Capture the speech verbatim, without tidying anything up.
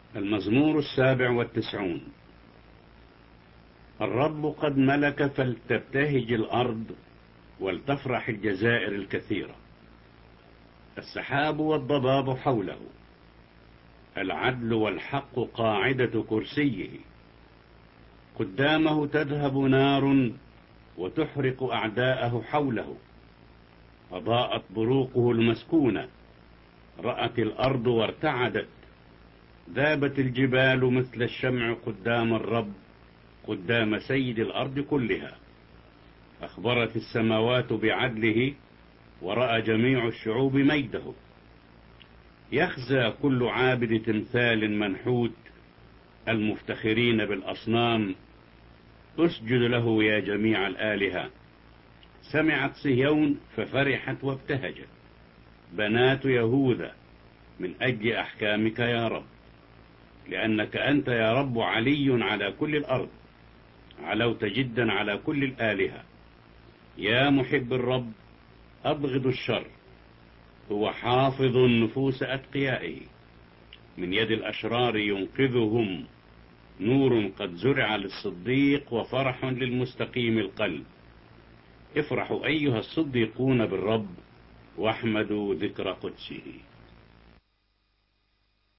المزمور السابع والتسعون. الرب قد ملك فلتبتهج الأرض ولتفرح الجزائر الكثيرة. السحاب والضباب حوله، العدل والحق قاعدة كرسيه. قدامه تذهب نار وتحرق أعداءه حوله. أضاءت بروقه المسكونة، رأت الأرض وارتعدت. ذابت الجبال مثل الشمع قدام الرب، قدام سيد الأرض كلها. أخبرت السماوات بعدله، ورأى جميع الشعوب مجده. يخزى كل عابد تمثال منحوت، المفتخرين بالأصنام. اسجد له يا جميع الآلهة. سمعت صهيون ففرحت وابتهجت، بنات يهوذا، من أجل أحكامك يا رب. لأنك أنت يا رب علي على كل الأرض، علوت جدا على كل الآلهة. يا محب الرب، أبغض الشر. هو حافظ نفوس أتقيائه، من يد الأشرار ينقذهم. نور قد زرع للصديق، وفرح للمستقيم القلب. افرحوا أيها الصديقون بالرب، واحمدوا ذكر قدسه.